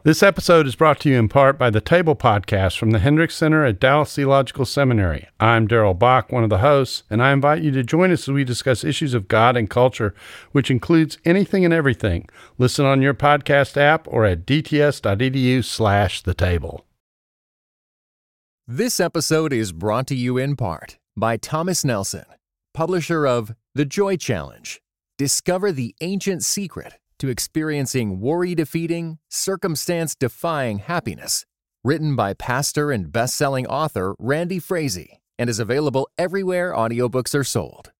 This episode is brought to you in part by the Table Podcast from the Hendricks Center at Dallas Theological Seminary. I'm Darrell Bach, one of the hosts, and I invite you to join us as we discuss issues of God and culture, which includes anything and everything. Listen on your podcast app or at dts.edu/thetable. This episode is brought to you in part by Thomas Nelson, publisher of The Joy Challenge. Discover the ancient secret to experiencing worry-defeating, circumstance-defying happiness, written by pastor and best-selling author Randy Frazee, and is available everywhere audiobooks are sold.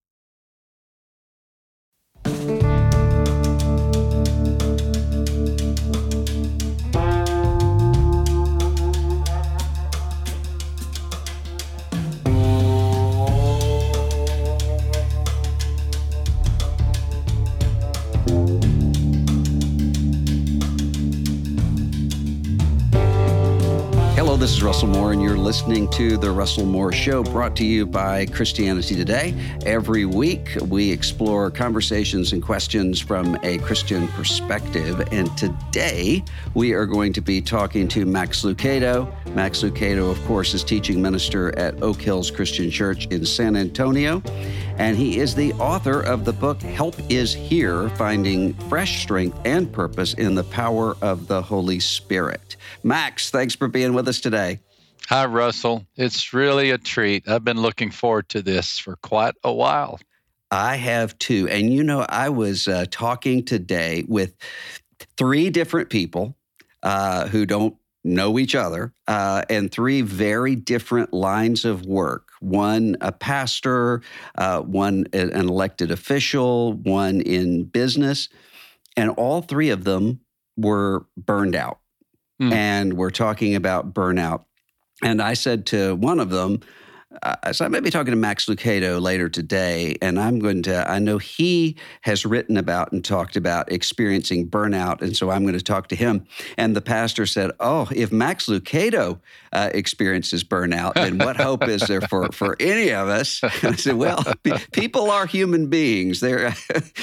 Hello, this is Russell Moore, and you're listening to The Russell Moore Show, brought to you by Christianity Today. Every week, we explore conversations and questions from a Christian perspective, and today, we are going to be talking to Max Lucado. Max Lucado, of course, is teaching minister at Oak Hills Christian Church in San Antonio, and he is the author of the book, Help is Here, Finding Fresh Strength and Purpose in the Power of the Holy Spirit. Max, thanks for being with us today. Hi, Russell. It's really a treat. I've been looking forward to this for quite a while. I have too. And you know, I was talking today with three different people who don't know each other, and three very different lines of work. One a pastor, one an elected official, one in business, and all three of them were burned out. And we're talking about burnout. And I said to one of them, so I may be talking to Max Lucado later today, and I know he has written about and talked about experiencing burnout, and so I'm going to talk to him. And the pastor said, oh, if Max Lucado experiences burnout, then what hope is there for any of us? I said, well, people are human beings. You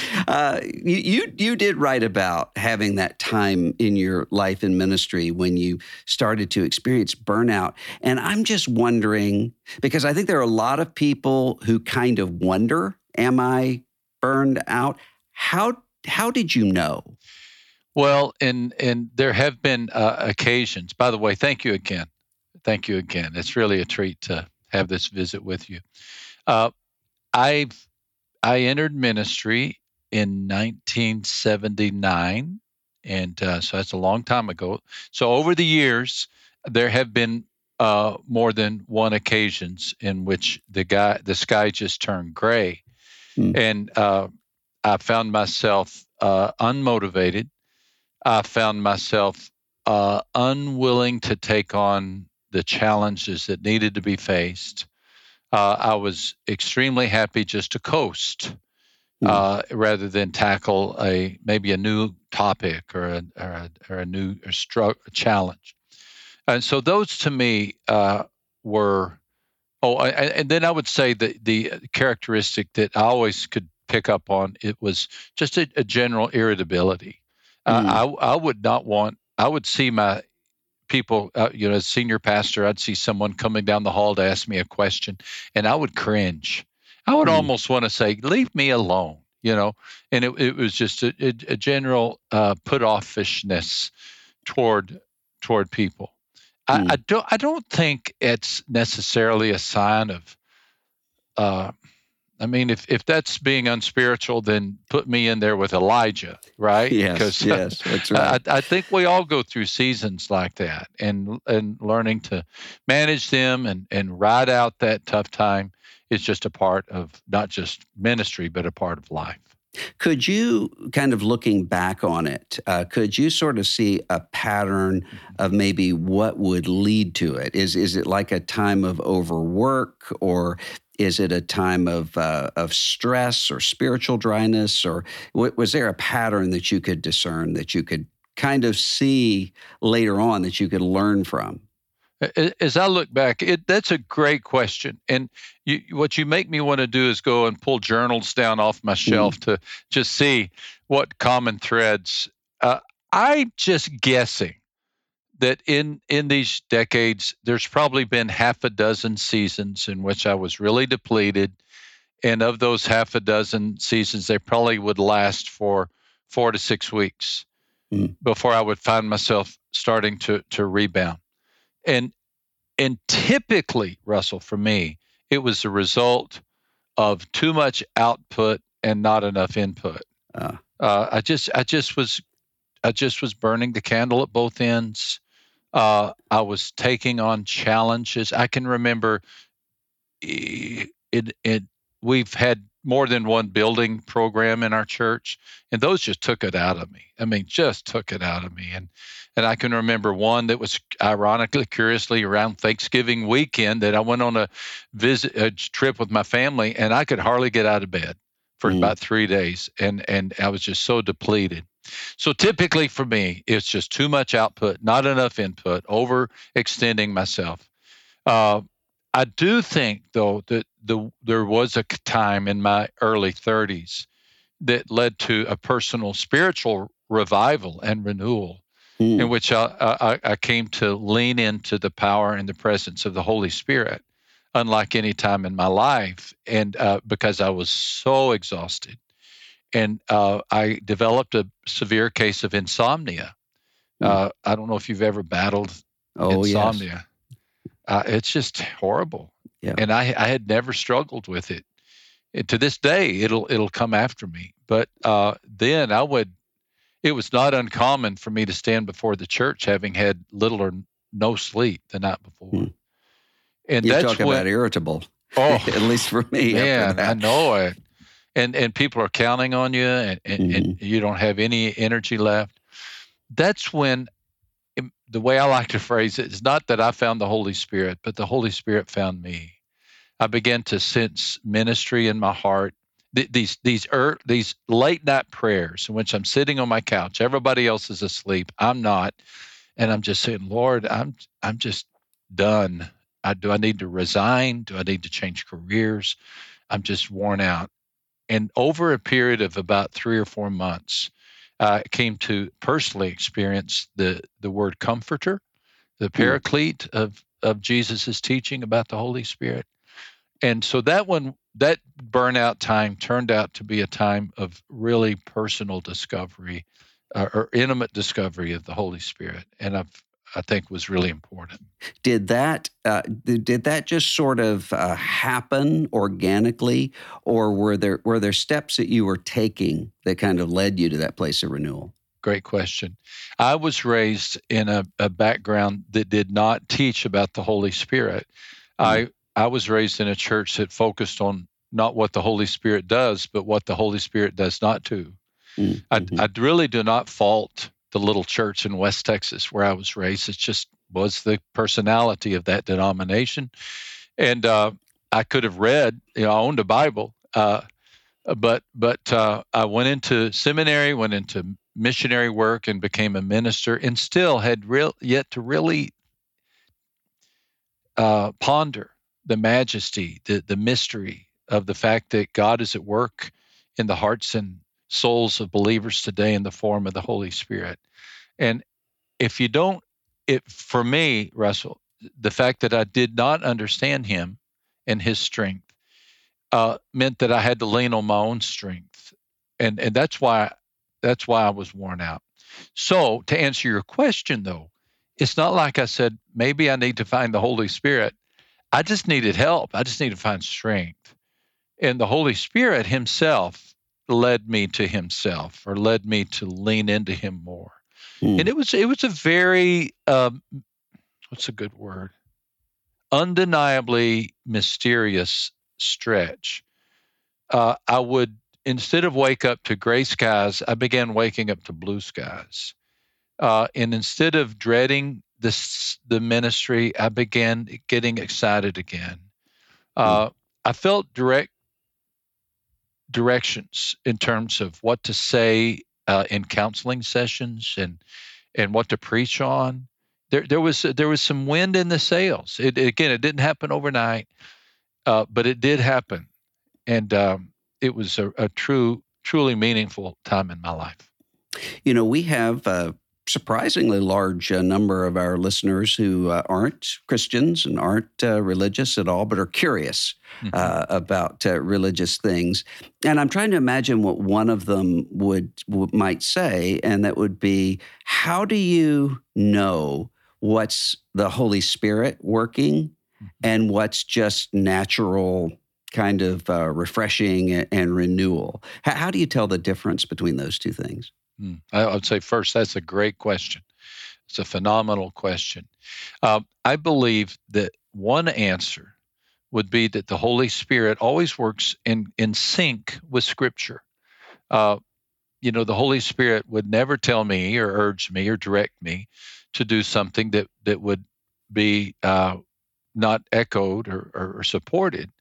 did write about having that time in your life in ministry when you started to experience burnout. And I'm just wondering, because I think there are a lot of people who kind of wonder, am I burned out? How did you know? Well, and there have been occasions. By the way, thank you again. Thank you again. It's really a treat to have this visit with you. I entered ministry in 1979, and so that's a long time ago. So over the years, there have been more than one occasions in which the sky just turned gray. And I found myself unmotivated. I found myself unwilling to take on the challenges that needed to be faced. I was extremely happy just to coast rather than tackle maybe a new topic or a new challenge. And so those to me were, and then I would say that the characteristic that I always could pick up on, it was just a general irritability. I would see my people, as senior pastor, I'd see someone coming down the hall to ask me a question, and I would cringe. I would almost want to say, leave me alone, and it was just a general put-offishness toward people. I don't think it's necessarily a sign of, if that's being unspiritual, then put me in there with Elijah, right? Yes, that's right. I think we all go through seasons like that, and learning to manage them and ride out that tough time is just a part of not just ministry, but a part of life. Could you, kind of looking back on it, could you sort of see a pattern of maybe what would lead to it? Is it like a time of overwork, or is it a time of stress or spiritual dryness, or was there a pattern that you could discern, that you could kind of see later on, that you could learn from? As I look back, that's a great question. And what you make me want to do is go and pull journals down off my shelf to just see what common threads. I'm just guessing that in these decades, there's probably been half a dozen seasons in which I was really depleted. And of those half a dozen seasons, they probably would last for 4 to 6 weeks before I would find myself starting to rebound. And typically, Russell, for me, it was the result of too much output and not enough input. I just was burning the candle at both ends. I was taking on challenges. I can remember we've had more than one building program in our church, and those just took it out of me. I mean, just took it out of me. And I can remember one that was ironically, curiously, around Thanksgiving weekend that I went on a trip with my family, and I could hardly get out of bed for about 3 days, and I was just so depleted. So typically for me, it's just too much output, not enough input, overextending myself. I do think, though, that there was a time in my early 30s that led to a personal spiritual revival and renewal, in which I came to lean into the power and the presence of the Holy Spirit, unlike any time in my life, and because I was so exhausted. And I developed a severe case of insomnia. I don't know if you've ever battled insomnia. Yes. It's just horrible. Yeah. And I had never struggled with it. And to this day, it'll come after me. But then it was not uncommon for me to stand before the church having had little or no sleep the night before. And you're talking about irritable. Oh, at least for me. Man, I know it. And people are counting on you, and you don't have any energy left. That's when, the way I like to phrase it, is not that I found the Holy Spirit, but the Holy Spirit found me. I began to sense ministry in my heart. These late night prayers in which I'm sitting on my couch, everybody else is asleep, I'm not, and I'm just saying, Lord, I'm just done. Do I need to resign? Do I need to change careers? I'm just worn out. And over a period of about 3 or 4 months, I came to personally experience the word comforter, the paraclete of Jesus' teaching about the Holy Spirit. And so that burnout time turned out to be a time of really personal discovery or intimate discovery of the Holy Spirit. And I think was really important. Did that just sort of happen organically, or were there steps that you were taking that kind of led you to that place of renewal? Great question. I was raised in a background that did not teach about the Holy Spirit. I was raised in a church that focused on not what the Holy Spirit does, but what the Holy Spirit does not do. I really do not fault the little church in West Texas where I was raised. It just was the personality of that denomination. And I could have read, I owned a Bible, but I went into seminary, went into missionary work, and became a minister, and still had yet to really ponder the majesty, the mystery of the fact that God is at work in the hearts and souls of believers today in the form of the Holy Spirit. And for me, Russell, the fact that I did not understand him and his strength meant that I had to lean on my own strength. And that's why I was worn out. So to answer your question, though, it's not like I said, maybe I need to find the Holy Spirit. I just needed help. I just needed to find strength. And the Holy Spirit himself led me to himself, or led me to lean into him more. And it was a very, what's a good word? Undeniably mysterious stretch. I would, instead of wake up to gray skies, I began waking up to blue skies. And instead of dreading the ministry, I began getting excited again. I felt directions in terms of what to say in counseling sessions and what to preach on. There was some wind in the sails. It didn't happen overnight, but it did happen, and it was a truly meaningful time in my life. We have surprisingly large number of our listeners who aren't Christians and aren't religious at all, but are curious about religious things. And I'm trying to imagine what one of them might say, and that would be, how do you know what's the Holy Spirit working and what's just natural kind of refreshing and renewal? How do you tell the difference between those two things? I would say first, that's a great question. It's a phenomenal question. I believe that one answer would be that the Holy Spirit always works in sync with Scripture. The Holy Spirit would never tell me or urge me or direct me to do something that would be not echoed or supported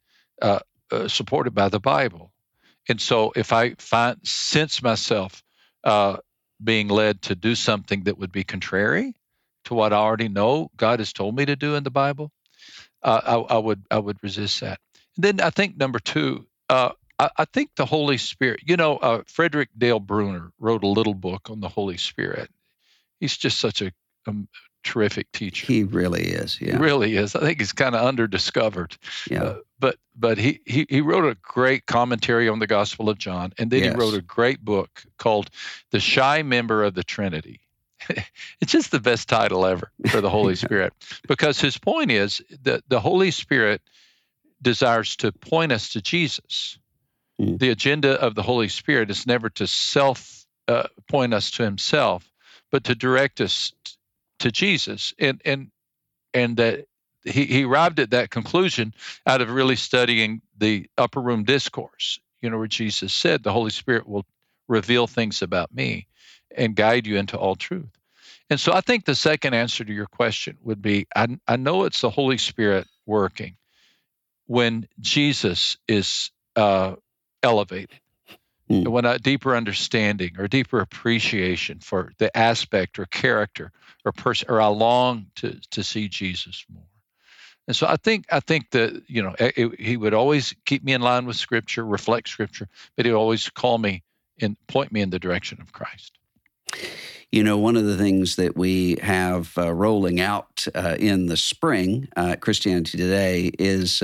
by the Bible. And so if I sense myself being led to do something that would be contrary to what I already know God has told me to do in the Bible, I would resist that. And then I think number two, I think the Holy Spirit. Frederick Dale Bruner wrote a little book on the Holy Spirit. He's just such a terrific teacher. He really is. Yeah, he really is. I think he's kind of underdiscovered. Yeah. But he wrote a great commentary on the Gospel of John, and then he wrote a great book called The Shy Member of the Trinity. It's just the best title ever for the Holy Spirit, because his point is that the Holy Spirit desires to point us to Jesus. The agenda of the Holy Spirit is never to point us to himself, but to direct us to Jesus. And that he arrived at that conclusion out of really studying the Upper Room Discourse, where Jesus said, the Holy Spirit will reveal things about me and guide you into all truth. And so I think the second answer to your question would be, I know it's the Holy Spirit working when Jesus is elevated, when a deeper understanding or deeper appreciation for the aspect or character or person, or I long to see Jesus more. And so I think that, he would always keep me in line with Scripture, reflect Scripture, but he would always call me and point me in the direction of Christ. One of the things that we have rolling out in the spring at Christianity Today is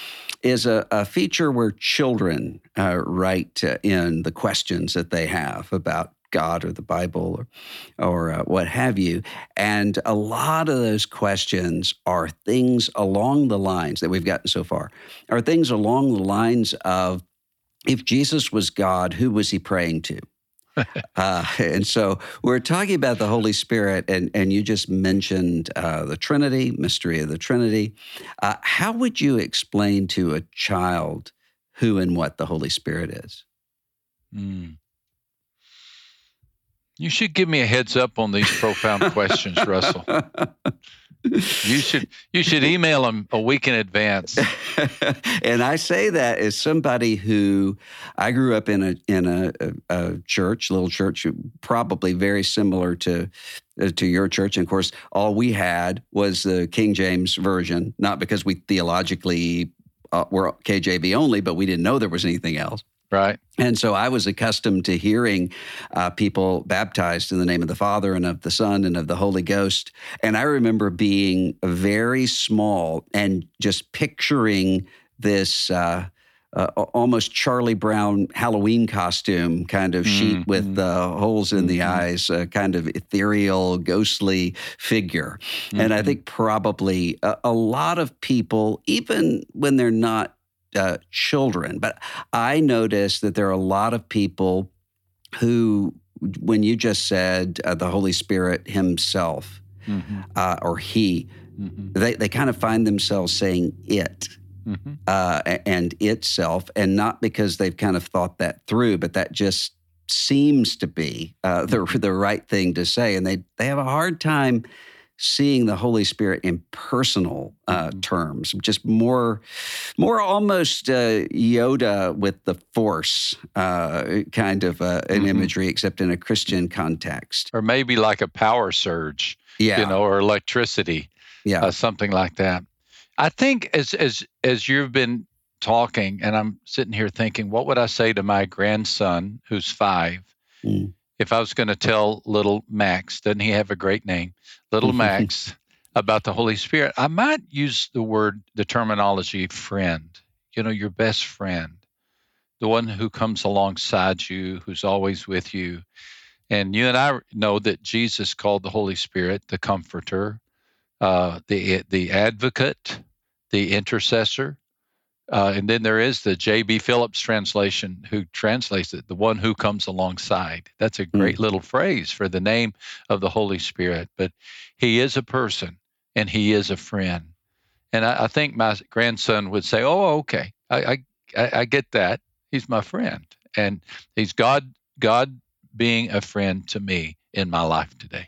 a feature where children write in the questions that they have about God or the Bible or what have you. And a lot of those questions are things along the lines that we've gotten so far, are things along the lines of, if Jesus was God, who was he praying to? And so we're talking about the Holy Spirit, and you just mentioned the Trinity, mystery of the Trinity. How would you explain to a child who and what the Holy Spirit is? You should give me a heads up on these profound questions, Russell. You should email them a week in advance. And I say that as somebody who, I grew up in a church, little church, probably very similar to your church. And of course, all we had was the King James Version, not because we theologically were KJV only, but we didn't know there was anything else. Right. And so I was accustomed to hearing people baptized in the name of the Father and of the Son and of the Holy Ghost. And I remember being very small and just picturing this almost Charlie Brown Halloween costume kind of sheet with holes in the eyes, kind of ethereal, ghostly figure. And I think probably a lot of people, even when they're not children. But I noticed that there are a lot of people who, when you just said the Holy Spirit himself or he, they kind of find themselves saying it and itself, and not because they've kind of thought that through, but that just seems to be the right thing to say. And they have a hard time seeing the Holy Spirit in personal terms, just more almost Yoda with the Force kind of an imagery, except in a Christian context. Or maybe like a power surge, or electricity, something like that. I think as you've been talking, and I'm sitting here thinking, what would I say to my grandson who's 5 if I was going to tell little Max, doesn't he have a great name? Little Max, about the Holy Spirit, I might use the terminology friend, your best friend, the one who comes alongside you, who's always with you. And you and I know that Jesus called the Holy Spirit the Comforter, the Advocate, the Intercessor. And then there is the J.B. Phillips translation who translates it, the one who comes alongside. That's a great little phrase for the name of the Holy Spirit. But he is a person and he is a friend. And I think my grandson would say, oh, okay, I get that. He's my friend. And he's God being a friend to me in my life today.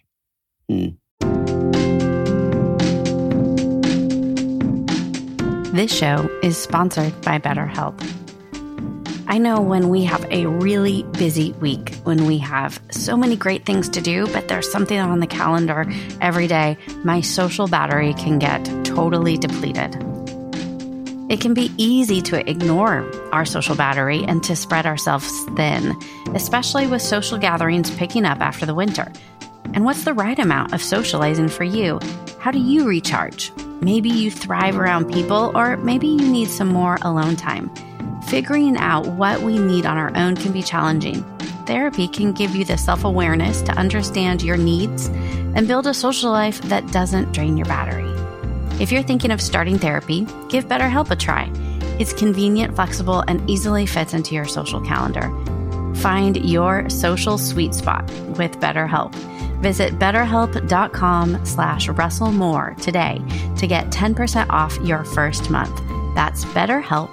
This show is sponsored by BetterHelp. I know when we have a really busy week, when we have so many great things to do, but there's something on the calendar every day, my social battery can get totally depleted. It can be easy to ignore our social battery and to spread ourselves thin, especially with social gatherings picking up after the winter. And what's the right amount of socializing for you? How do you recharge? Maybe you thrive around people, or maybe you need some more alone time. Figuring out what we need on our own can be challenging. Therapy can give you the self-awareness to understand your needs and build a social life that doesn't drain your battery. If you're thinking of starting therapy, give BetterHelp a try. It's convenient, flexible, and easily fits into your social calendar. Find your social sweet spot with BetterHelp. Visit BetterHelp.com/WrestleMore today to get 10% off your first month. That's BetterHelp,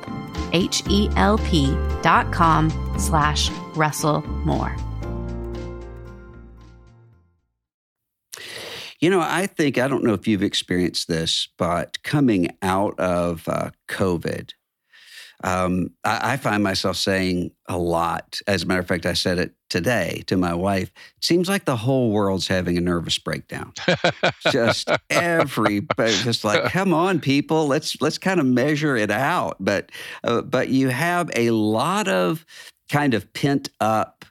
HELP.com/WrestleMore. I don't know if you've experienced this, but coming out of COVID, I find myself saying a lot. As a matter of fact, I said it today to my wife. It seems like the whole world's having a nervous breakdown. Just everybody, just like, come on, people, let's kind of measure it out. But you have a lot of kind of pent up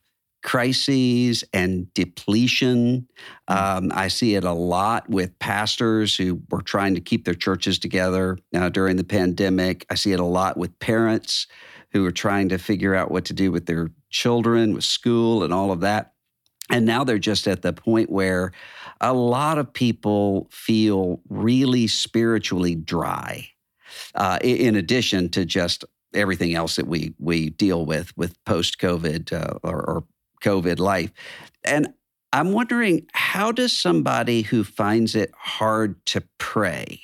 crises and depletion. I see it a lot with pastors who were trying to keep their churches together during the pandemic. I see it a lot with parents who are trying to figure out what to do with their children, with school and all of that. And now they're just at the point where a lot of people feel really spiritually dry, in addition to just everything else that we deal with post-COVID or COVID life. And I'm wondering, how does somebody who finds it hard to pray,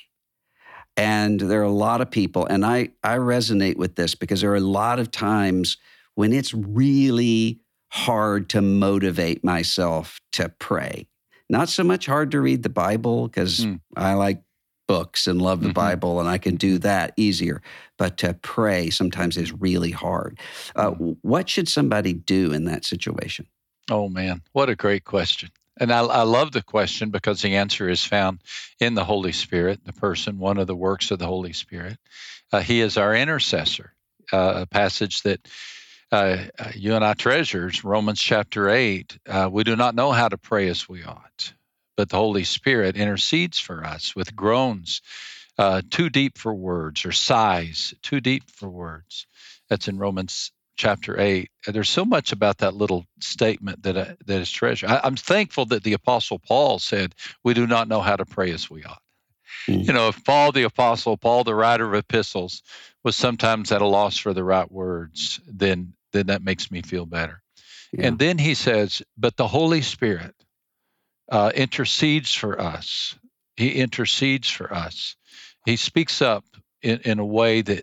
and there are a lot of people, and I resonate with this because there are a lot of times when it's really hard to motivate myself to pray. Not so much hard to read the Bible because I like books and love the Bible, and I can do that easier. But to pray sometimes is really hard. What should somebody do in that situation? Oh, man, what a great question. And I love the question because the answer is found in the Holy Spirit, the person, one of the works of the Holy Spirit. He is our intercessor, a passage that you and I treasure, Romans chapter 8. We do not know how to pray as we ought, but the Holy Spirit intercedes for us with groans too deep for words, or sighs too deep for words. That's in Romans chapter 8. There's so much about that little statement that is treasured. I'm thankful that the Apostle Paul said, we do not know how to pray as we ought. If Paul the Apostle, Paul the writer of epistles, was sometimes at a loss for the right words, then that makes me feel better. Yeah. And then he says, but the Holy Spirit intercedes for us. He intercedes for us. He speaks up in a way that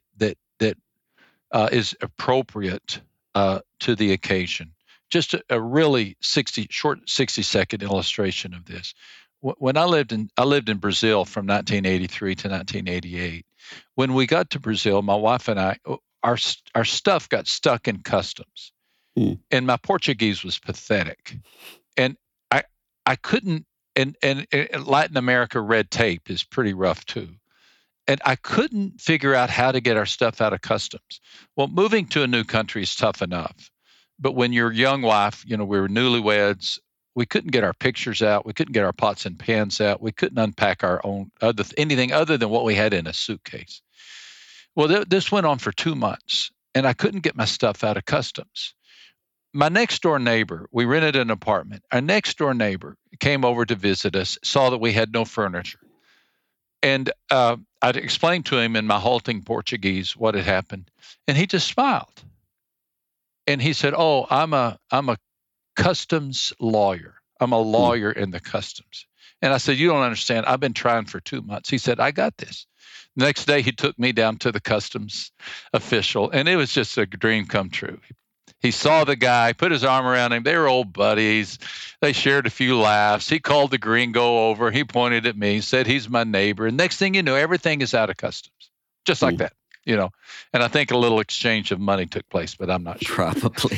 is appropriate to the occasion. Just a really short 60-second illustration of this. When I lived in Brazil from 1983 to 1988. When we got to Brazil, my wife and I, our stuff got stuck in customs, and my Portuguese was pathetic, and I couldn't. And Latin America red tape is pretty rough too. And I couldn't figure out how to get our stuff out of customs. Well, moving to a new country is tough enough, But when your young wife, we were newlyweds, we couldn't get our pictures out. We couldn't get our pots and pans out. We couldn't unpack our own anything other than what we had in a suitcase. Well, this went on for 2 months, and I couldn't get my stuff out of customs. My next door neighbor, we rented an apartment. Our next door neighbor came over to visit us, saw that we had no furniture. And I'd explained to him in my halting Portuguese what had happened. And he just smiled. And he said, "Oh, I'm a customs lawyer. I'm a lawyer in the customs." And I said, "You don't understand. I've been trying for 2 months." He said, "I got this." The next day, he took me down to the customs official, and it was just a dream come true. He saw the guy, put his arm around him. They were old buddies. They shared a few laughs. He called the gringo over. He pointed at me, said he's my neighbor. And next thing you know, everything is out of customs, just like that, And I think a little exchange of money took place, but I'm not sure. Probably.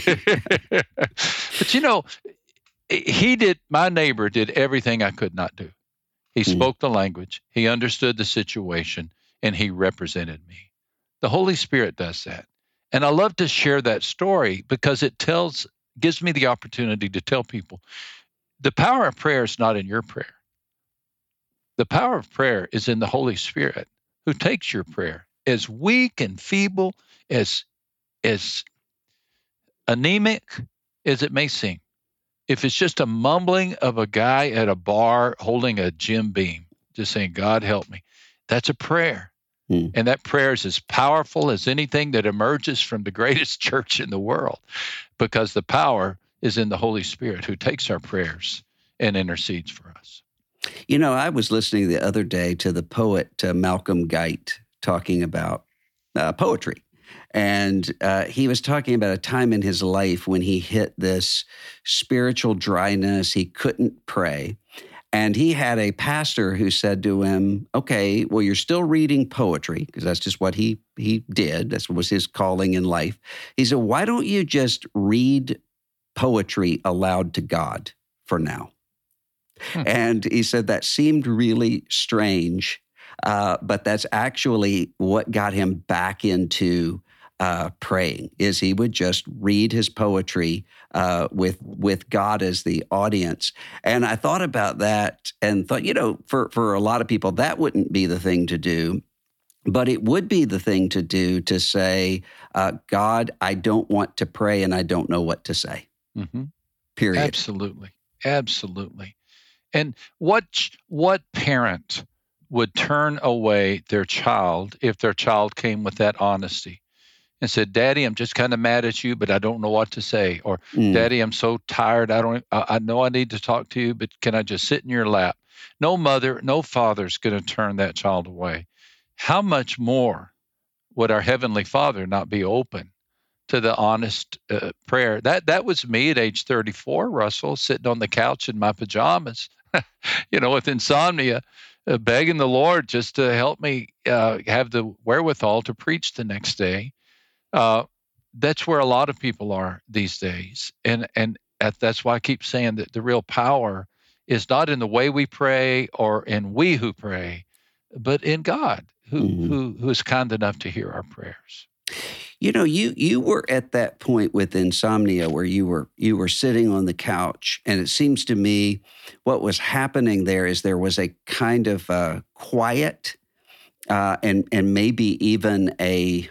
But my neighbor did everything I could not do. He spoke the language. He understood the situation, and he represented me. The Holy Spirit does that. And I love to share that story because it gives me the opportunity to tell people the power of prayer is not in your prayer. The power of prayer is in the Holy Spirit, who takes your prayer, as weak and feeble, as anemic as it may seem. If it's just a mumbling of a guy at a bar holding a Jim Beam, just saying, "God help me," that's a prayer. And that prayer is as powerful as anything that emerges from the greatest church in the world, because the power is in the Holy Spirit, who takes our prayers and intercedes for us. I was listening the other day to the poet Malcolm Guite talking about poetry. And he was talking about a time in his life when he hit this spiritual dryness. He couldn't pray. And he had a pastor who said to him, "Okay, well, you're still reading poetry," because that's just what he did. That was his calling in life. He said, "Why don't you just read poetry aloud to God for now?" And he said that seemed really strange, but that's actually what got him back into praying. Is he would just read his poetry with God as the audience. And I thought about that and thought, for a lot of people, that wouldn't be the thing to do. But it would be the thing to do to say, "God, I don't want to pray and I don't know what to say." Period. Absolutely. And what parent would turn away their child if their child came with that honesty and said, "Daddy, I'm just kind of mad at you, but I don't know what to say," or "Daddy, I'm so tired. I know I need to talk to you, but can I just sit in your lap?" No mother, no father's going to turn that child away. How much more would our Heavenly Father not be open to the honest prayer? That was me at age 34, Russell, sitting on the couch in my pajamas, with insomnia, begging the Lord just to help me have the wherewithal to preach the next day. That's where a lot of people are these days. And that's why I keep saying that the real power is not in the way we pray or in we who pray, but in God who is kind enough to hear our prayers. You were at that point with insomnia where you were sitting on the couch, and it seems to me what was happening there is there was a kind of quiet and maybe even a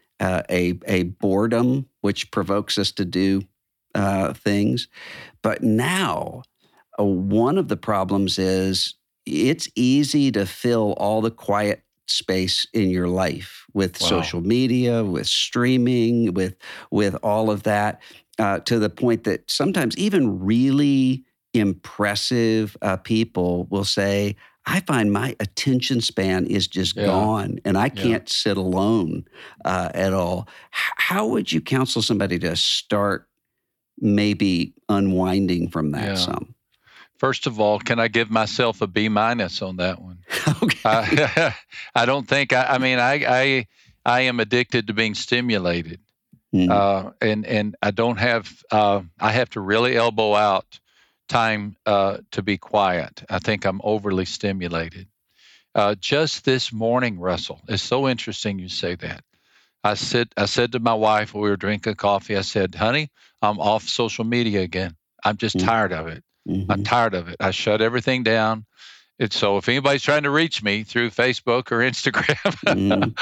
boredom which provokes us to do things. But now, one of the problems is it's easy to fill all the quiet space in your life with social media, with streaming, with all of that, to the point that sometimes even really impressive people will say, "I find my attention span is just gone, and I can't sit alone at all." How would you counsel somebody to start maybe unwinding from that some? First of all, can I give myself a B- on that one? Okay. I don't think, I am addicted to being stimulated. And I don't have, I have to really elbow out time to be quiet. I think I'm overly stimulated. Just this morning, Russell, it's so interesting you say that. I said to my wife when we were drinking coffee, I said, honey, I'm off social media again. I'm just tired of it. I'm tired of it. I shut everything down. So if anybody's trying to reach me through Facebook or Instagram,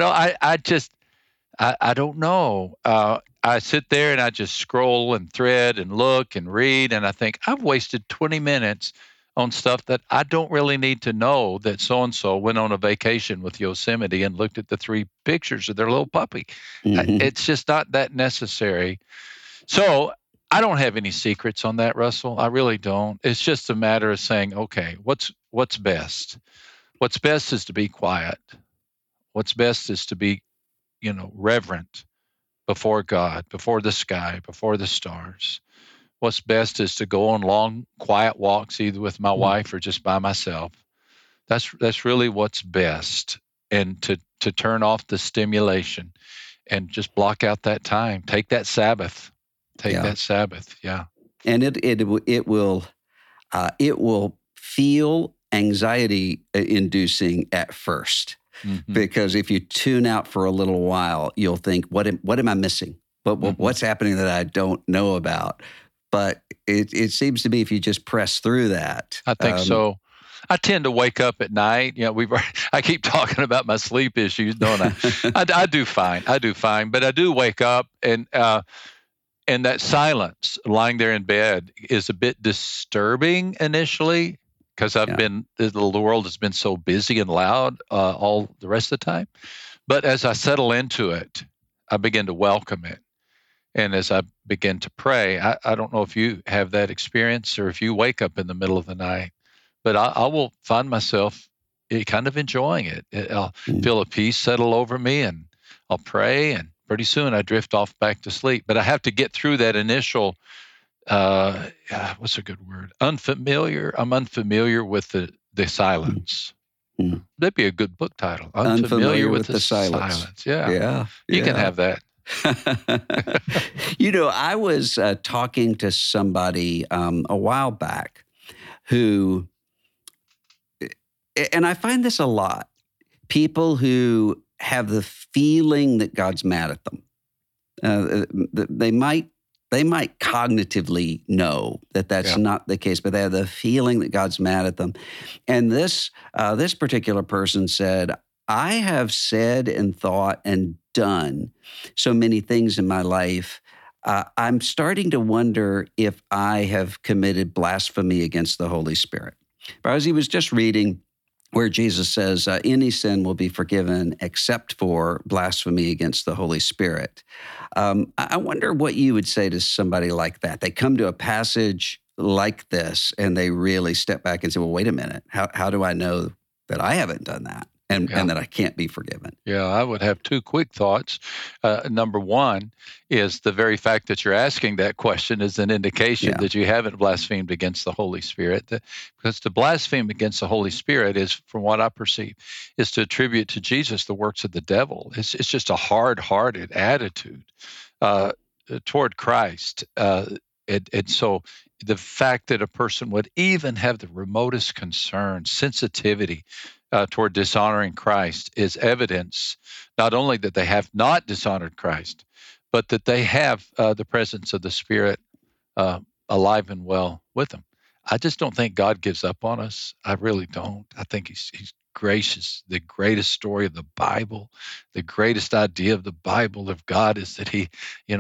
I don't know. I sit there and I just scroll and thread and look and read, and I think I've wasted 20 minutes on stuff that I don't really need to know, that so-and-so went on a vacation with Yosemite and looked at the 3 pictures of their little puppy. It's just not that necessary. So I don't have any secrets on that, Russell. I really don't. It's just a matter of saying, okay, what's best? What's best is to be quiet. What's best is to be, reverent before God, before the sky, before the stars. What's best is to go on long, quiet walks, either with my wife or just by myself. That's really what's best. And to turn off the stimulation and just block out that time. Take that Sabbath. That Sabbath. Yeah. And it will feel anxiety inducing at first. Because if you tune out for a little while, you'll think, what am I missing? What's happening that I don't know about? But it seems to me if you just press through that. I think so. I tend to wake up at night. I keep talking about my sleep issues, don't I? I do fine. But I do wake up, and that silence, lying there in bed, is a bit disturbing initially, because the world has been so busy and loud all the rest of the time. But as I settle into it, I begin to welcome it. And as I begin to pray, I don't know if you have that experience or if you wake up in the middle of the night, but I will find myself kind of enjoying it. I'll feel a peace settle over me, and I'll pray, and pretty soon I drift off back to sleep. But I have to get through that initial what's a good word? Unfamiliar. I'm unfamiliar with the silence. That'd be a good book title. Unfamiliar with the silence. Yeah. You can have that. I was talking to somebody a while back who, and I find this a lot, people who have the feeling that God's mad at them. They might cognitively know that that's not the case, but they have the feeling that God's mad at them. And this particular person said, I have said and thought and done so many things in my life. I'm starting to wonder if I have committed blasphemy against the Holy Spirit. Because he was just reading where Jesus says, any sin will be forgiven except for blasphemy against the Holy Spirit. I wonder what you would say to somebody like that. They come to a passage like this and they really step back and say, well, wait a minute. How do I know that I haven't done that and that I can't be forgiven? Yeah, I would have 2 quick thoughts. Number one is the very fact that you're asking that question is an indication that you haven't blasphemed against the Holy Spirit. Because to blaspheme against the Holy Spirit is, from what I perceive, is to attribute to Jesus the works of the devil. It's just a hard-hearted attitude toward Christ. And so the fact that a person would even have the remotest concern, sensitivity toward dishonoring Christ is evidence not only that they have not dishonored Christ, but that they have the presence of the Spirit alive and well with them. I just don't think God gives up on us. I really don't. I think He's gracious. The greatest story of the Bible, the greatest idea of the Bible of God is that He,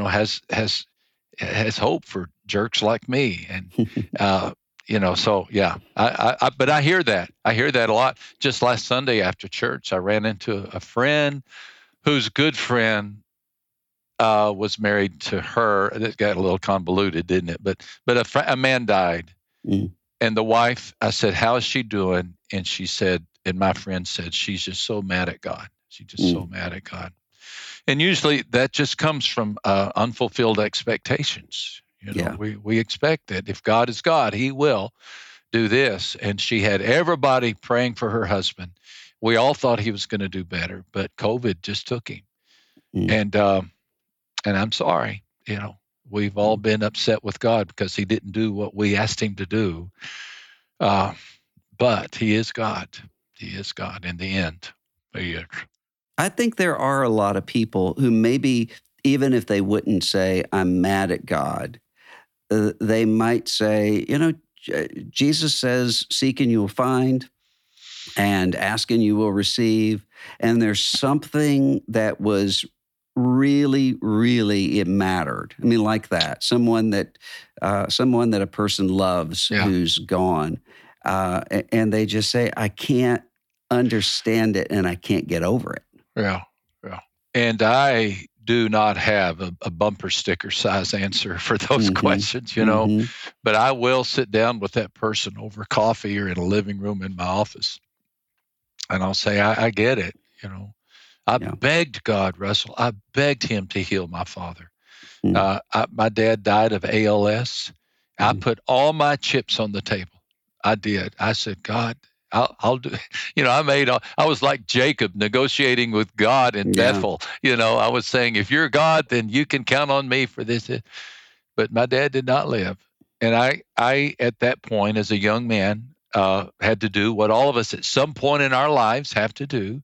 has hope for jerks like me. And so yeah. But I hear that. I hear that a lot. Just last Sunday after church, I ran into a friend whose good friend was married to her. It got a little convoluted, didn't it? But a man died. And the wife, I said, how is she doing? And she said, and my friend said, she's just so mad at God. She's just so mad at God. And usually that just comes from unfulfilled expectations. We expect that if God is God, He will do this. And she had everybody praying for her husband. We all thought he was going to do better, but COVID just took him. And I'm sorry, we've all been upset with God because He didn't do what we asked Him to do. But He is God. He is God in the end. He is. I think there are a lot of people who maybe, even if they wouldn't say, I'm mad at God, they might say, Jesus says, seek and you will find, and ask and you will receive. And there's something that was really, really, it mattered. I mean, like that, someone that a person loves who's gone. And they just say, I can't understand it and I can't get over it. Yeah. And I do not have a bumper sticker size answer for those questions, but I will sit down with that person over coffee or in a living room in my office. And I'll say, I get it. I begged God, Russell, I begged him to heal my father. My dad died of ALS. I put all my chips on the table. I did. I said, God, I'll do. I was like Jacob negotiating with God in Bethel. I was saying, if you're God, then you can count on me for this. But my dad did not live. And I at that point, as a young man, had to do what all of us at some point in our lives have to do.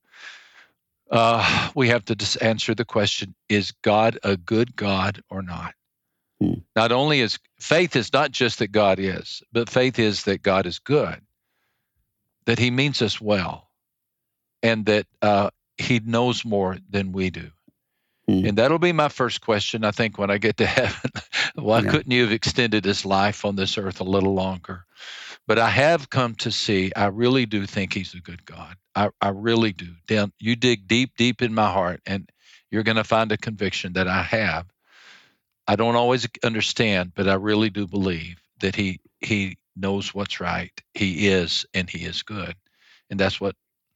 We have to just answer the question, is God a good God or not? Not only is faith is not just that God is, but faith is that God is good, that he means us well, and that he knows more than we do. And that'll be my first question, I think, when I get to heaven. Why couldn't you have extended his life on this earth a little longer? But I have come to see, I really do think he's a good God. I really do. You dig deep, deep in my heart, and you're going to find a conviction that I have. I don't always understand, but I really do believe that he knows what's right. He is, and he is good. And that's what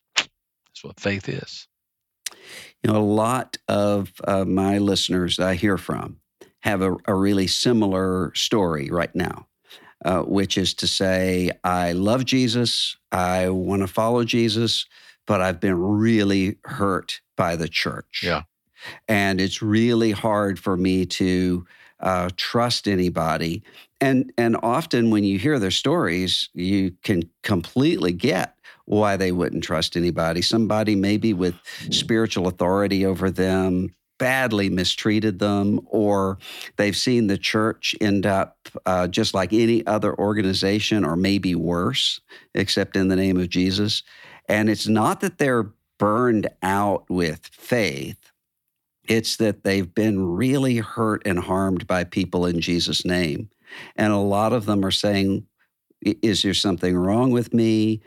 faith is. A lot of my listeners that I hear from have a really similar story right now, which is to say, I love Jesus, I want to follow Jesus, but I've been really hurt by the church. Yeah. And it's really hard for me to trust anybody. And often when you hear their stories, you can completely get why they wouldn't trust anybody. Somebody maybe with spiritual authority over them badly mistreated them, or they've seen the church end up just like any other organization, or maybe worse, except in the name of Jesus. And it's not that they're burned out with faith. It's that they've been really hurt and harmed by people in Jesus' name. And a lot of them are saying, is there something wrong with me?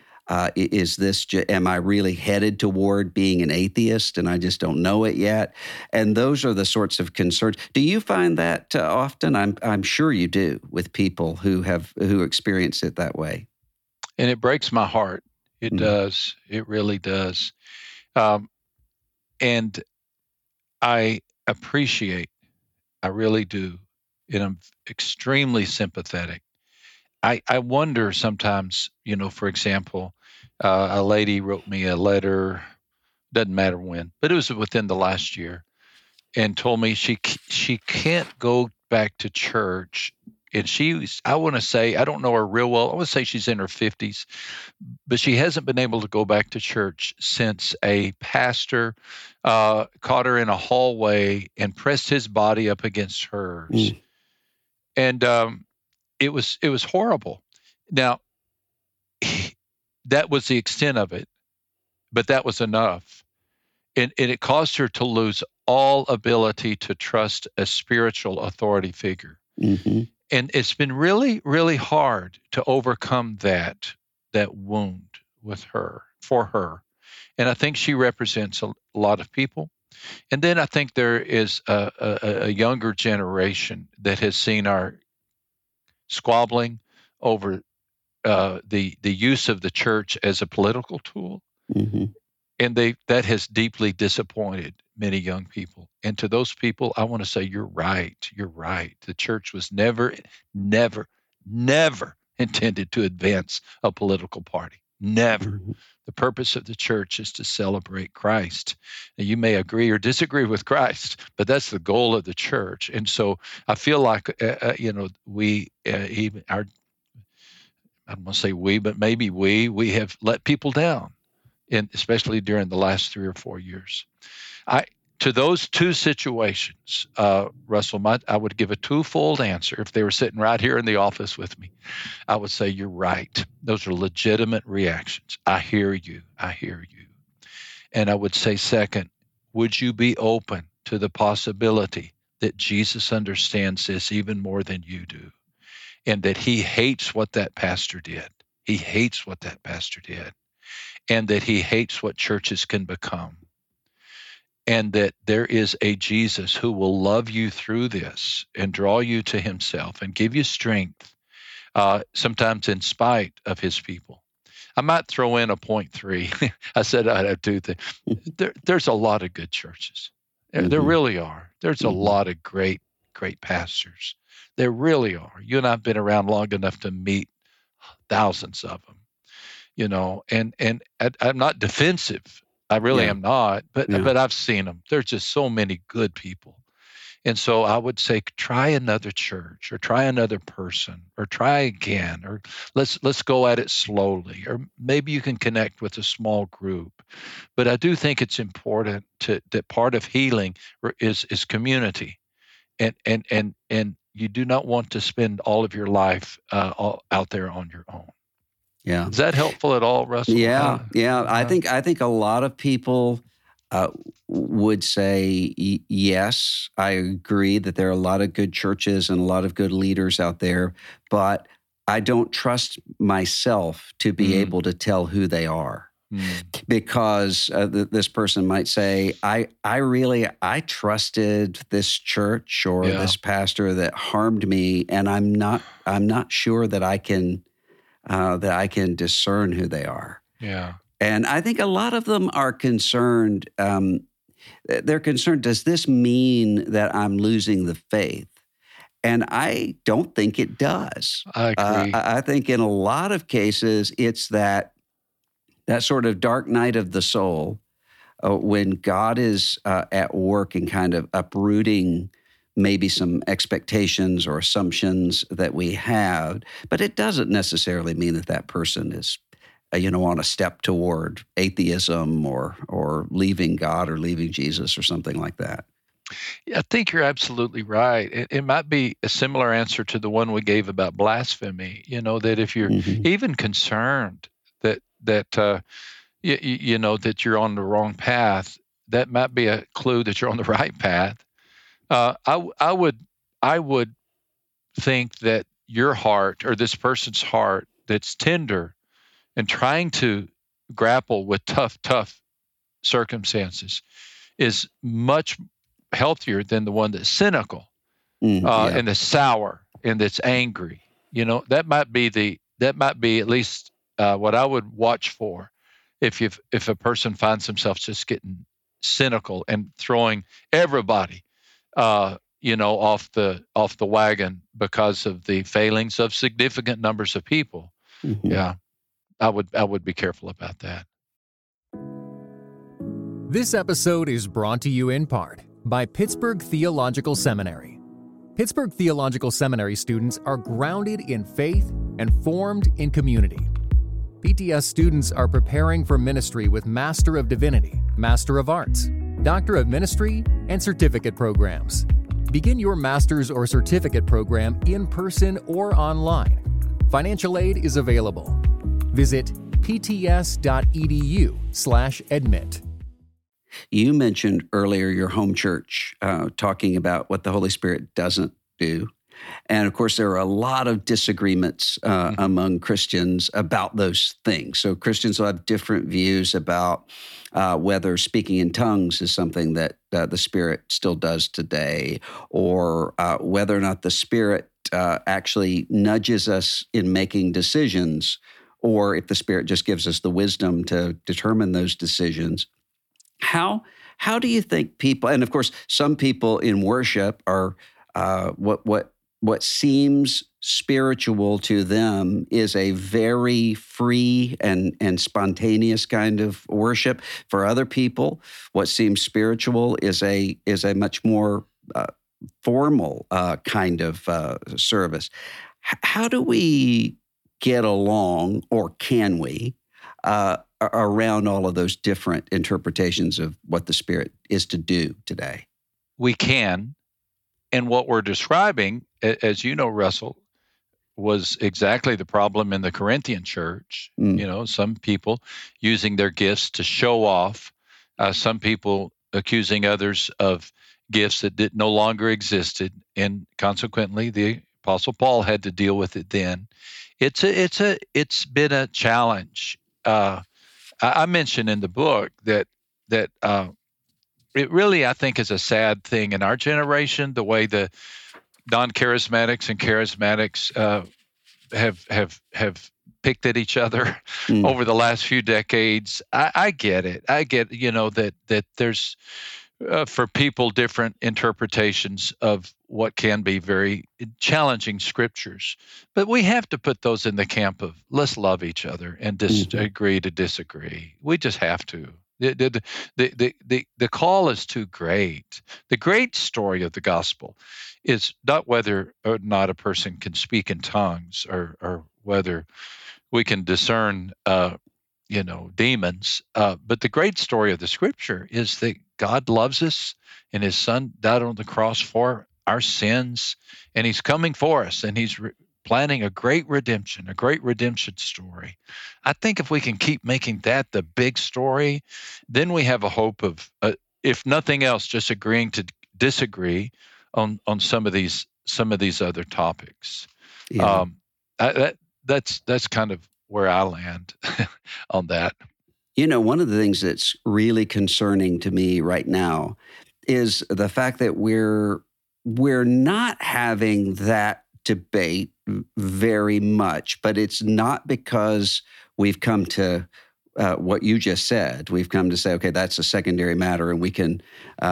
Am I really headed toward being an atheist and I just don't know it yet? And those are the sorts of concerns. Do you find that often? I'm sure you do, with people who experience it that way. And it breaks my heart. It does. It really does. And I appreciate, I really do, and I'm extremely sympathetic. I wonder sometimes, for example, a lady wrote me a letter, doesn't matter when, but it was within the last year, and told me she can't go back to church. And I want to say, I don't know her real well. I would say she's in her 50s, but she hasn't been able to go back to church since a pastor caught her in a hallway and pressed his body up against hers. And it was horrible. Now, that was the extent of it, but that was enough. And it caused her to lose all ability to trust a spiritual authority figure. And it's been really, really hard to overcome that wound for her. And I think she represents a lot of people. And then I think there is a younger generation that has seen our squabbling over the use of the church as a political tool. And that has deeply disappointed many young people. And to those people, I want to say, you're right. You're right. The church was never, never, never intended to advance a political party. Never. The purpose of the church is to celebrate Christ. And you may agree or disagree with Christ, but that's the goal of the church. And so I feel like, I don't want to say we, but maybe we have let people down. especially during the last 3 or 4 years. To those two situations, Russell, I would give a twofold answer. If they were sitting right here in the office with me, I would say, you're right. Those are legitimate reactions. I hear you. And I would say, second, would you be open to the possibility that Jesus understands this even more than you do, and that he hates what that pastor did? He hates what that pastor did, and that he hates what churches can become. And that there is a Jesus who will love you through this and draw you to himself and give you strength, sometimes in spite of his people. I might throw in a point 3. I said I'd have 2 things. There's a lot of good churches. There really are. There's a lot of great pastors. There really are. You and I have been around long enough to meet thousands of them, and I'm not defensive. I really am not, but I've seen them. There's just so many good people. And so I would say, try another church, or try another person, or try again, or let's go at it slowly, or maybe you can connect with a small group. But I do think it's important that part of healing is community, and you do not want to spend all of your life out there on your own. Yeah. Is that helpful at all, Russell? Yeah. I think a lot of people would say, yes, I agree that there are a lot of good churches and a lot of good leaders out there, but I don't trust myself to be able to tell who they are. Because this person might say, I trusted this church or this pastor that harmed me, and I'm not sure that I can discern who they are. Yeah. And I think a lot of them are concerned. They're concerned, does this mean that I'm losing the faith? And I don't think it does. I agree. I think in a lot of cases, it's that sort of dark night of the soul when God is at work and kind of uprooting maybe some expectations or assumptions that we have, but it doesn't necessarily mean that person is, on a step toward atheism or leaving God or leaving Jesus or something like that. I think you're absolutely right. It might be a similar answer to the one we gave about blasphemy. That if you're even concerned that that you're on the wrong path, that might be a clue that you're on the right path. I would think that your heart, or this person's heart that's tender and trying to grapple with tough circumstances, is much healthier than the one that's cynical and that's sour and that's angry. That might be at least what I would watch for if a person finds themselves just getting cynical and throwing everybody off the wagon because of the failings of significant numbers of people. Yeah, I would be careful about that. This episode is brought to you in part by Pittsburgh Theological Seminary. Pittsburgh Theological Seminary students are grounded in faith and formed in community. PTS students are preparing for ministry with Master of Divinity, Master of Arts, Doctor of Ministry, and certificate programs. Begin your master's or certificate program in person or online. Financial aid is available. Visit pts.edu/admit. You mentioned earlier your home church, talking about what the Holy Spirit doesn't do. And of course, there are a lot of disagreements among Christians about those things. So Christians will have different views about whether speaking in tongues is something that the Spirit still does today, or whether or not the Spirit actually nudges us in making decisions, or if the Spirit just gives us the wisdom to determine those decisions. How do you think people, and of course, some people in worship are what seems spiritual to them is a very free and spontaneous kind of worship. For other people, what seems spiritual is a much more formal kind of service. How do we get along, or can we, around all of those different interpretations of what the Spirit is to do today? We can. And what we're describing, as you know, Russell, was exactly the problem in the Corinthian church. Some people using their gifts to show off, some people accusing others of gifts that no longer existed, and consequently, the Apostle Paul had to deal with it then. It's been a challenge. I mentioned in the book that it really, I think, is a sad thing in our generation, the way the non-charismatics and charismatics have picked at each other over the last few decades. I get it. I get, that there's for people different interpretations of what can be very challenging scriptures. But we have to put those in the camp of let's love each other and agree to disagree. We just have to. The call is too great. The great story of the gospel is not whether or not a person can speak in tongues or whether we can discern demons. But the great story of the scripture is that God loves us and his son died on the cross for our sins, and he's coming for us, and he's planning a great redemption story. I think if we can keep making that the big story, then we have a hope of, if nothing else, just agreeing to disagree on some of these other topics. Yeah. That's kind of where I land on that. One of the things that's really concerning to me right now is the fact that we're not having that debate very much, but it's not because we've come to what you just said. We've come to say, okay, that's a secondary matter, and we can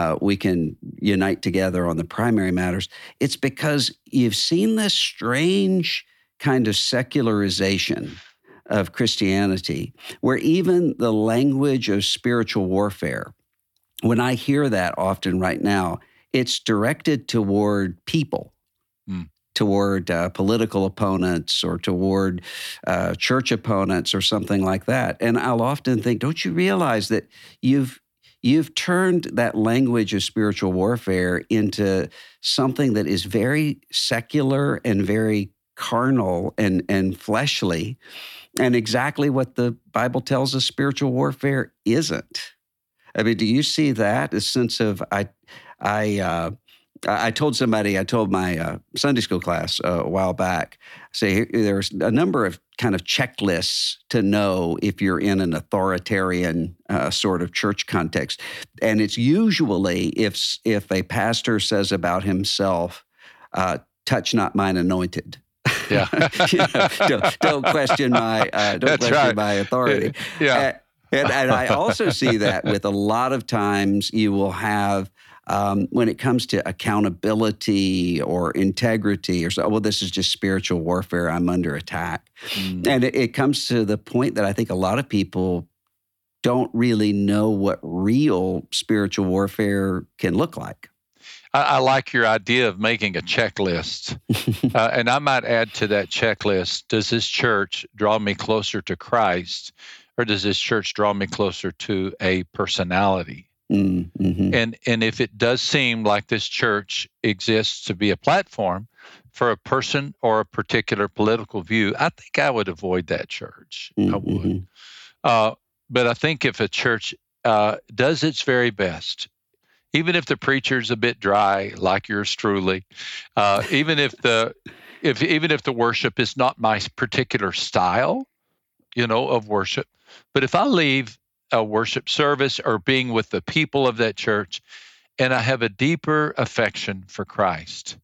unite together on the primary matters. It's because you've seen this strange kind of secularization of Christianity, where even the language of spiritual warfare, when I hear that often right now, it's directed toward people, toward political opponents or toward church opponents or something like that. And I'll often think, don't you realize that you've turned that language of spiritual warfare into something that is very secular and very carnal and fleshly, and exactly what the Bible tells us spiritual warfare isn't. I mean, do you see that? A sense of, I told my Sunday school class a while back, there's a number of kind of checklists to know if you're in an authoritarian sort of church context. And it's usually if a pastor says about himself, touch not mine anointed. Yeah. Don't question my my authority. Yeah. And I also see that with a lot of times you will have, when it comes to accountability or integrity or so, well, this is just spiritual warfare, I'm under attack. And it comes to the point that I think a lot of people don't really know what real spiritual warfare can look like. I like your idea of making a checklist. And I might add to that checklist, does this church draw me closer to Christ, or does this church draw me closer to a personality? Mm-hmm. And if it does seem like this church exists to be a platform for a person or a particular political view, I think I would avoid that church. Mm-hmm. I would. But I think if a church does its very best, even if the preacher's a bit dry, like yours truly, even if the worship is not my particular style, of worship, but if I leave a worship service or being with the people of that church, and I have a deeper affection for Christ,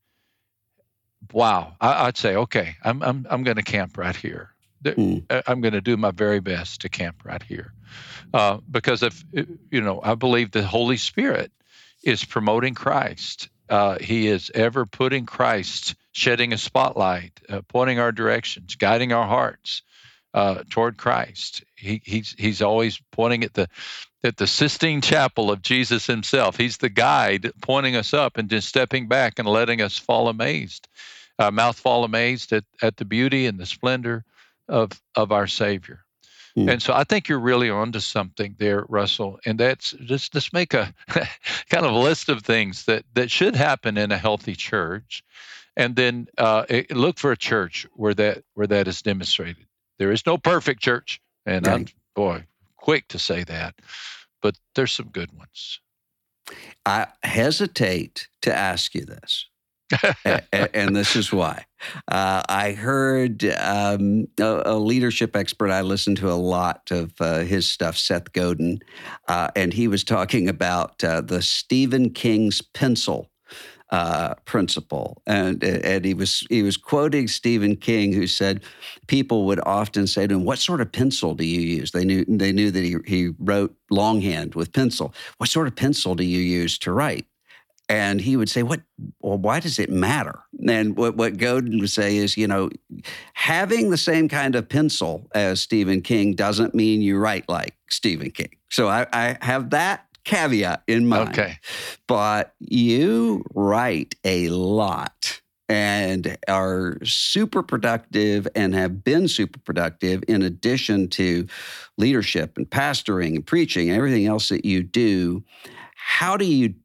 wow, I'd say, okay, I'm going to camp right here. I'm going to do my very best to camp right here, because I believe the Holy Spirit is promoting Christ. He is ever putting Christ, shedding a spotlight, pointing our directions, guiding our hearts toward Christ. He's always pointing at the Sistine Chapel of Jesus himself. He's the guide pointing us up and just stepping back and letting us fall amazed, fall amazed at the beauty and the splendor of our Savior. And so I think you're really onto something there, Russell. And that's just make a kind of a list of things that should happen in a healthy church. And then look for a church where that is demonstrated. There is no perfect church. And I'm, quick to say that. But there's some good ones. I hesitate to ask you this. And this is why. I heard a leadership expert, I listened to a lot of his stuff, Seth Godin, and he was talking about the Stephen King's pencil principle. And he was quoting Stephen King, who said people would often say to him, "What sort of pencil do you use?" They knew that he wrote longhand with pencil. "What sort of pencil do you use to write?" And he would say, why does it matter? And what Godin would say is, having the same kind of pencil as Stephen King doesn't mean you write like Stephen King. So I have that caveat in mind. Okay. But you write a lot and are super productive and have been super productive in addition to leadership and pastoring and preaching and everything else that you do. How do you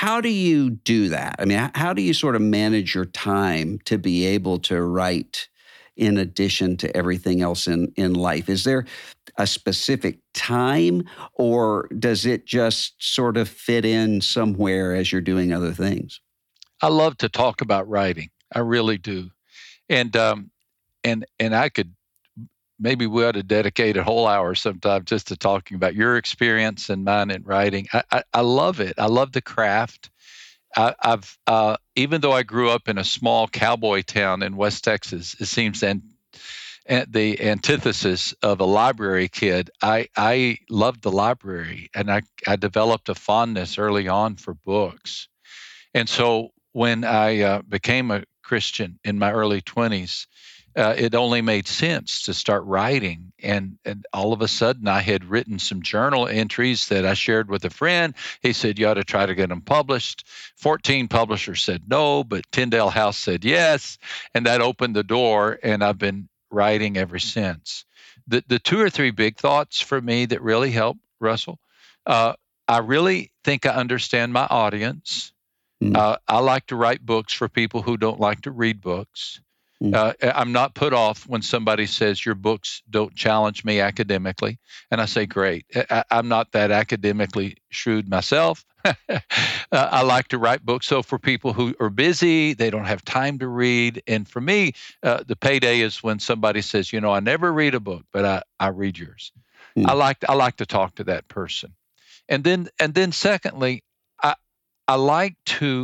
do that? I mean, how do you sort of manage your time to be able to write in addition to everything else in life? Is there a specific time, or does it just sort of fit in somewhere as you're doing other things? I love to talk about writing. I really do. And I could, maybe we ought to dedicate a whole hour sometime just to talking about your experience and mine in writing. I love it. I love the craft. I've even though I grew up in a small cowboy town in West Texas, it seems the antithesis of a library kid. I loved the library, and I developed a fondness early on for books. And so when I became a Christian in my early 20s, it only made sense to start writing. And all of a sudden, I had written some journal entries that I shared with a friend. He said, "You ought to try to get them published." 14 publishers said no, but Tyndale House said yes. And that opened the door, and I've been writing ever since. The two or three big thoughts for me that really help, Russell, I really think I understand my audience. I like to write books for people who don't like to read books. I'm not put off when somebody says your books don't challenge me academically. And I say, great. I'm not that academically shrewd myself. I like to write books. So for people who are busy, they don't have time to read. And for me, the payday is when somebody says, I never read a book, but I read yours. I like to talk to that person. And then secondly, I like to,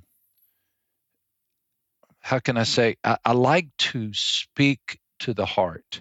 how can I say? I like to speak to the heart.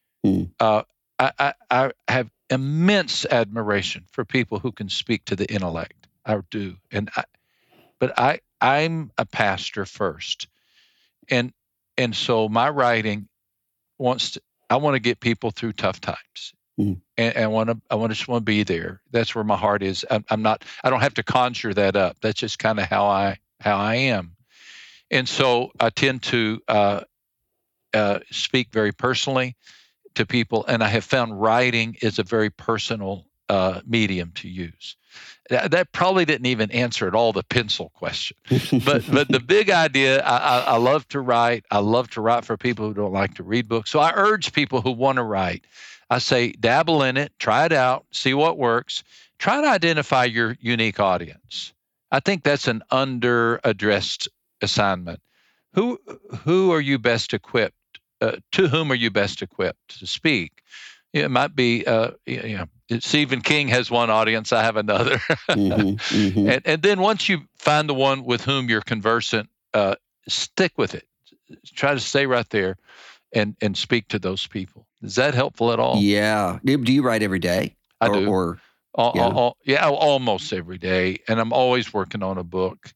I have immense admiration for people who can speak to the intellect. I do, but I'm a pastor first, and so my writing I want to get people through tough times, and I just want to be there. That's where my heart is. I don't have to conjure that up. That's just kind of how I am. And so I tend to speak very personally to people, and I have found writing is a very personal medium to use. That probably didn't even answer at all the pencil question, but the big idea, I love to write. I love to write for people who don't like to read books. So I urge people who want to write, I say, dabble in it, try it out, see what works. Try to identify your unique audience. I think that's an under-addressed assignment. Who are you best equipped? To whom are you best equipped to speak? It might be, Stephen King has one audience, I have another. And then once you find the one with whom you're conversant, stick with it. Try to stay right there and speak to those people. Is that helpful at all? Yeah. Do you write every day? I do. Almost every day. And I'm always working on a book.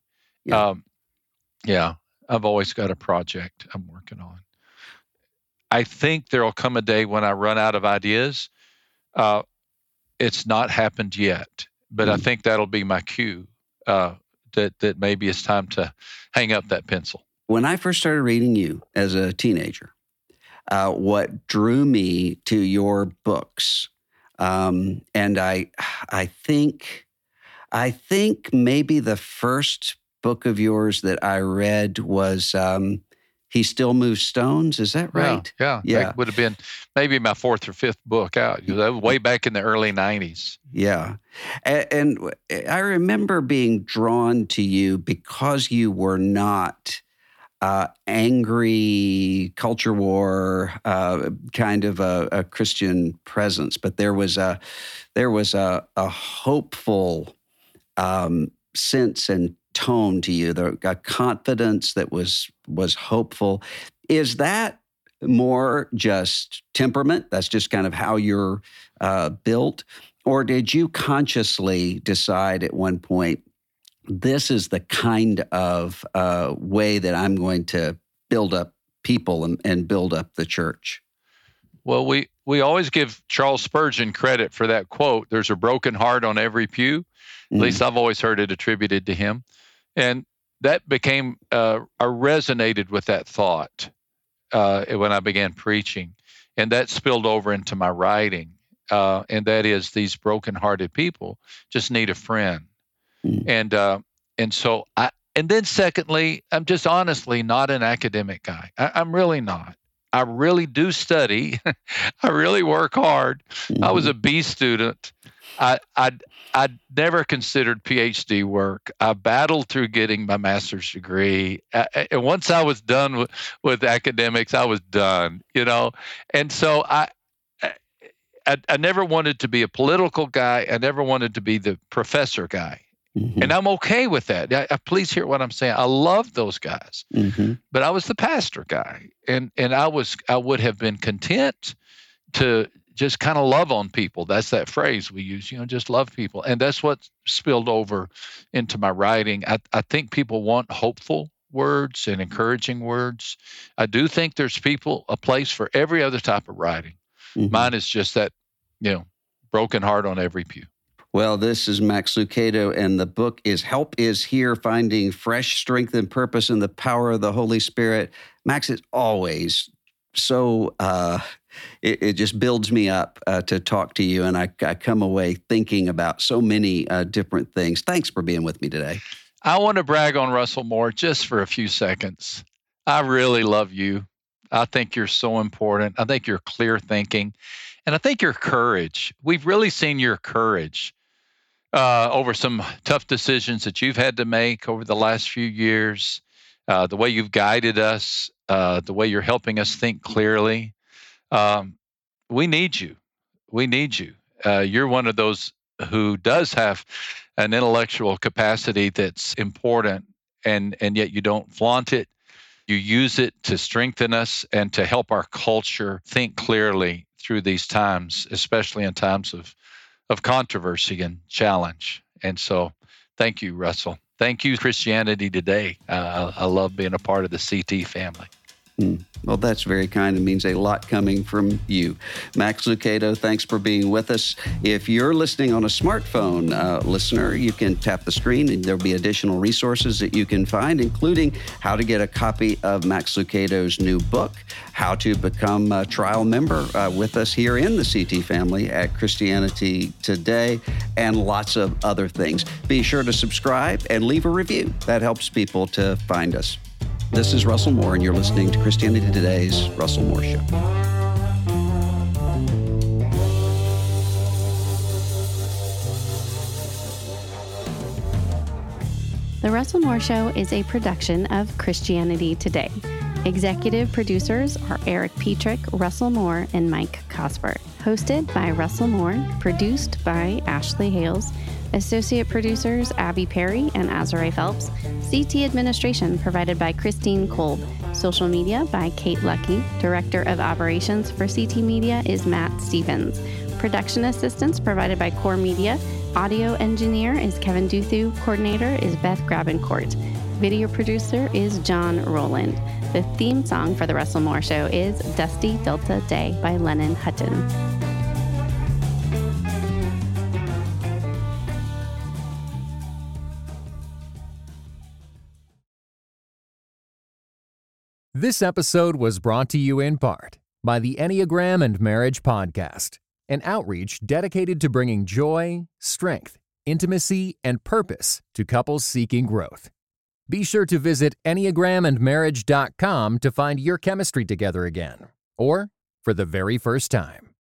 I've always got a project I'm working on. I think there'll come a day when I run out of ideas. It's not happened yet, but I think that'll be my cue that maybe it's time to hang up that pencil. When I first started reading you as a teenager, what drew me to your books. And I think maybe the first book of yours that I read was He Still Moves Stones. Is that right? Yeah. That would have been maybe my fourth or fifth book out. That was way back in the early 90s. Yeah. And I remember being drawn to you because you were not angry culture war kind of a Christian presence, but there was a hopeful sense and tone to you, a confidence that was hopeful. Is that more just temperament? That's just kind of how you're built? Or did you consciously decide at one point, this is the kind of way that I'm going to build up people and build up the church? Well, we always give Charles Spurgeon credit for that quote, there's a broken heart on every pew. At least I've always heard it attributed to him. And that became, I resonated with that thought when I began preaching. And that spilled over into my writing. And that is, these brokenhearted people just need a friend. And so and then secondly, I'm just honestly not an academic guy. I'm really not. I really do study. I really work hard. I was a B student. I never considered PhD work. I battled through getting my master's degree. And once I was done with academics, I was done, And so I never wanted to be a political guy. I never wanted to be the professor guy. And I'm okay with that. Please hear what I'm saying. I love those guys, but I was the pastor guy, and I would have been content to just kind of love on people. That's that phrase we use, just love people, and that's what spilled over into my writing. I think people want hopeful words and encouraging words. I do think there's a place for every other type of writing. Mine is just that, broken heart on every pew. Well, this is Max Lucado, and the book is Help Is Here, Finding Fresh Strength and Purpose in the Power of the Holy Spirit. Max, it's always so, it just builds me up to talk to you, and I come away thinking about so many different things. Thanks for being with me today. I want to brag on Russell Moore just for a few seconds. I really love you. I think you're so important. I think you're clear thinking, and I think your courage. We've really seen your courage over some tough decisions that you've had to make over the last few years, the way you've guided us, the way you're helping us think clearly. We need you. We need you. You're one of those who does have an intellectual capacity that's important, and yet you don't flaunt it. You use it to strengthen us and to help our culture think clearly through these times, especially in times of controversy and challenge. And so thank you, Russell. Thank you, Christianity Today. I love being a part of the CT family. Well, that's very kind. It means a lot coming from you. Max Lucado, thanks for being with us. If you're listening on a smartphone, listener, you can tap the screen and there'll be additional resources that you can find, including how to get a copy of Max Lucado's new book, how to become a trial member with us here in the CT family at Christianity Today, and lots of other things. Be sure to subscribe and leave a review. That helps people to find us. This is Russell Moore, and you're listening to Christianity Today's Russell Moore Show. The Russell Moore Show is a production of Christianity Today. Executive producers are Eric Petrick, Russell Moore, and Mike Cosbert. Hosted by Russell Moore, produced by Ashley Hales, associate producers Abby Perry and Azrae Phelps, CT administration provided by Christine Kolb, social media by Kate Lucky, director of operations for CT Media is Matt Stevens, production assistance provided by Core Media, audio engineer is Kevin Duthu, coordinator is Beth Grabencourt, video producer is John Rowland. The theme song for The Russell Moore Show is Dusty Delta Day by Lennon Hutton. This episode was brought to you in part by the Enneagram and Marriage Podcast, an outreach dedicated to bringing joy, strength, intimacy, and purpose to couples seeking growth. Be sure to visit enneagramandmarriage.com to find your chemistry together again, or for the very first time.